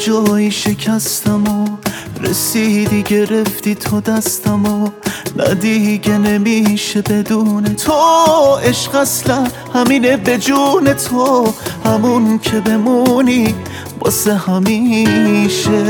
جایی شکستم و رسیدی گرفتی تو دستم و نه دیگه نمیشه بدون تو. عشق اصلا همینه به جون تو، همون که بمونی واسه همیشه.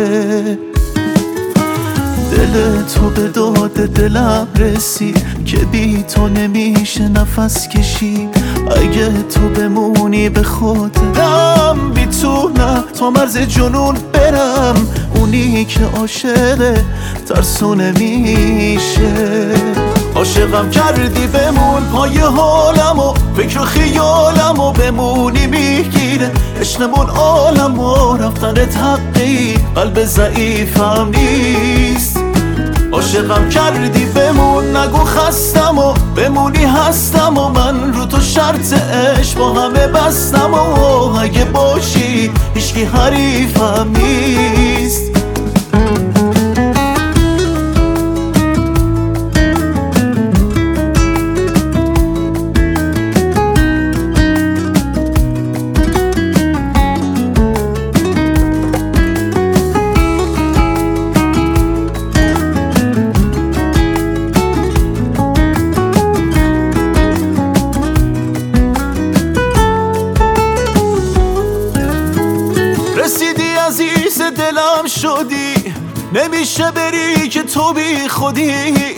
دل تو به داد دلم رسید که بی تو نمیشه نفس کشید. اگه تو بمونی به خودم میتونم تا مرز جنون برم. اونی که عاشقه ترسو نمیشه. عاشقم کردی بمون پای حالم و فکر و خیالم و بمونی میگیره عشقمون عالم و رفتنت حقی قلب ضعیفم نیست. عاشقم کردی بمون نگو خستم و بمونی هستم و من رو تو شرط عشق با همه بستم و اگه باشی هیچکی حریفم نیست. رسیدی عزیز دلم شدی، نمیشه بری که تو بی خودی.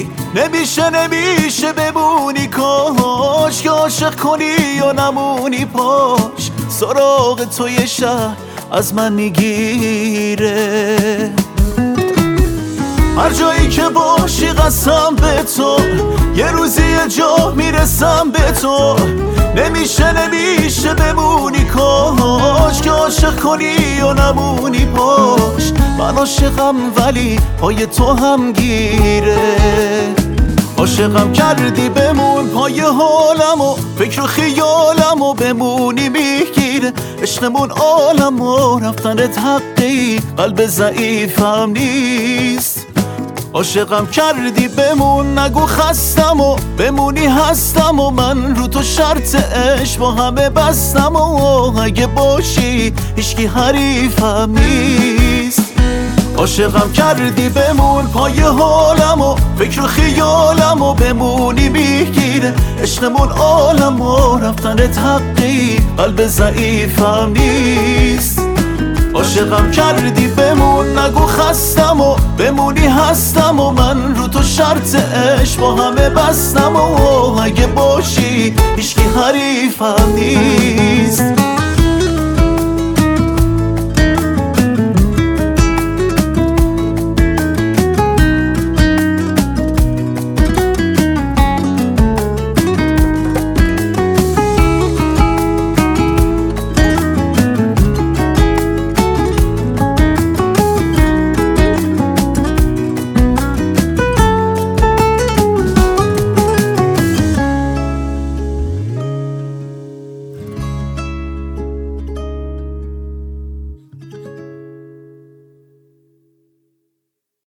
نمیشه بمونی کاش که عاشق کنی یا نمونی پاش. سراغ تو یه شهر از من میگیره. هر جایی که باشی قسم به تو یه روزی یه جا میرسم به تو. نمیشه بمونی کاش که عاشق کنی یا نمونی پاش. من عاشقم ولی پای تو هم گیره. عاشقم کردی بمون پای حالم و فکر و خیالم و بمونی میگیره عشقمون عالم و رفتنت حقی قلب ضعیفم نیست. عاشقم کردی بمون نگو خستم و بمونی هستم و من رو تو شرط عشق با همه بستم و اگه باشی هیچکی حریفم نیست. عاشقم کردی بمون پای حالم و فکر و خیالم و بمونی میگیره عشقمون عالم و رفتنت حقی قلب ضعیفم نیست. عاشقم کردی بمون نگو خستم و بمونی هستم و من رو تو شرط عشق با همه بستم و اگه باشی هیچکی حریفم نیست.